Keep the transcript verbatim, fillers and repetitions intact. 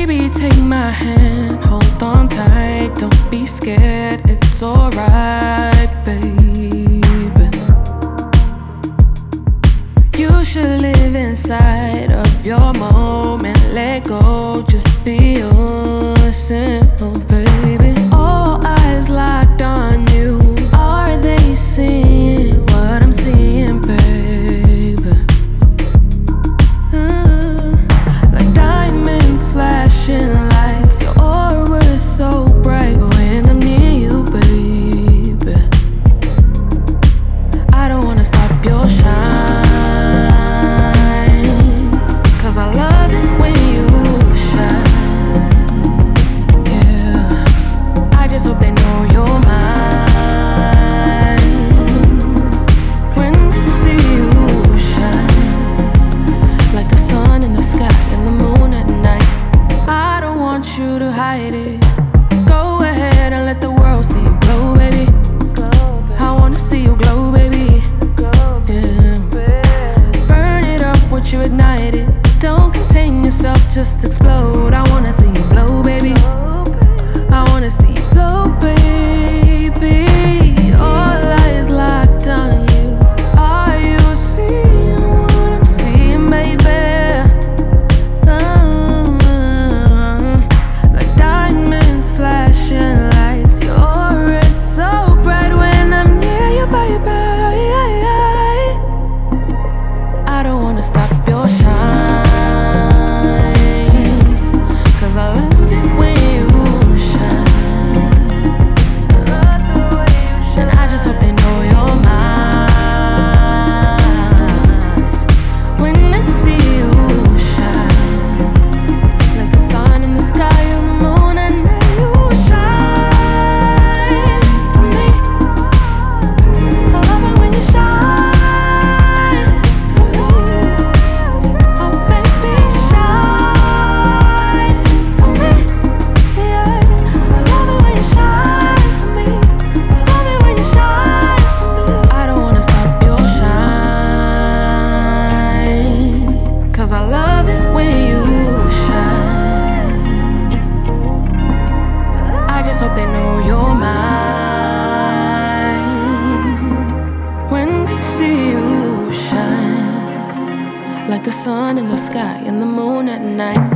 Baby, take my hand, hold on tight. Don't be scared, it's alright, baby. You should live inside of your moment. Let go, just be yourself, baby. All eyes locked on you. Are they seeing what I'm seeing, baby? Uh, like diamonds flashing lights. Your aura is so bright when I'm near you, baby. I don't wanna stop your shine. I love it when you shine. Yeah, I just hope they know you're mine. When they see you shine, like the sun in the sky and the moon at night. I don't want you to hide it. Go ahead and let the world see you glow, baby. I wanna see you glow, baby. Yeah. Burn it up once you ignite it. Don't contain yourself, just explode. I wanna see you blow, baby. I wanna see you blow, baby. All eyes locked on you. Are you seeing what I'm seeing, baby? Uh, like diamonds flashing lights. Your aura is so bright when I'm near you, baby. I don't wanna stop your shine. Hope they know you're mine. When they see you shine, like the sun in the sky and the moon at night.